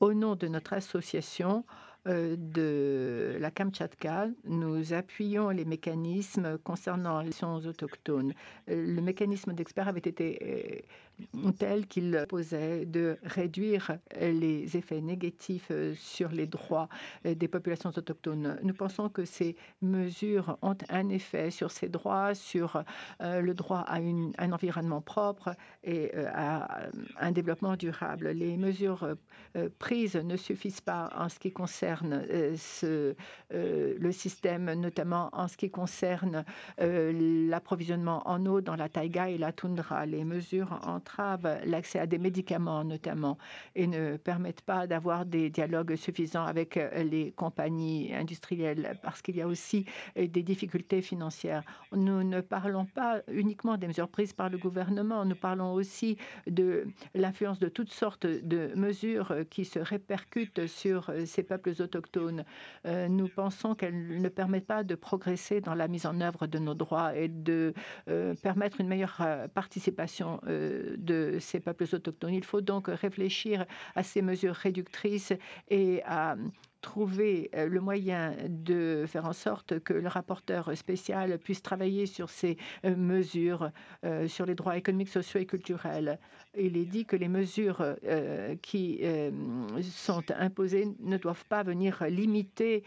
Au nom de notre association, de la Kamtchatka, nous appuyons les mécanismes concernant les nations autochtones. Le mécanisme d'experts avait été, tel qu'il posait de réduire les effets négatifs, sur les droits, des populations autochtones. Nous pensons que ces mesures ont un effet sur ces droits, sur, le droit à un environnement propre et à un développement durable. Les mesures, prises ne suffisent pas en ce qui concerne le système, notamment en ce qui concerne l'approvisionnement en eau dans la taïga et la toundra. Les mesures entravent l'accès à des médicaments notamment et ne permettent pas d'avoir des dialogues suffisants avec les compagnies industrielles parce qu'il y a aussi des difficultés financières. Nous ne parlons pas uniquement des mesures prises par le gouvernement, nous parlons aussi de l'influence de toutes sortes de mesures qui se répercutent sur ces peuples autochtones. Nous pensons qu'elles ne permettent pas de progresser dans la mise en œuvre de nos droits et de permettre une meilleure participation de ces peuples autochtones. Il faut donc réfléchir à ces mesures réductrices et à trouver le moyen de faire en sorte que le rapporteur spécial puisse travailler sur ces mesures, sur les droits économiques, sociaux et culturels. Il est dit que les mesures qui sont imposées ne doivent pas venir limiter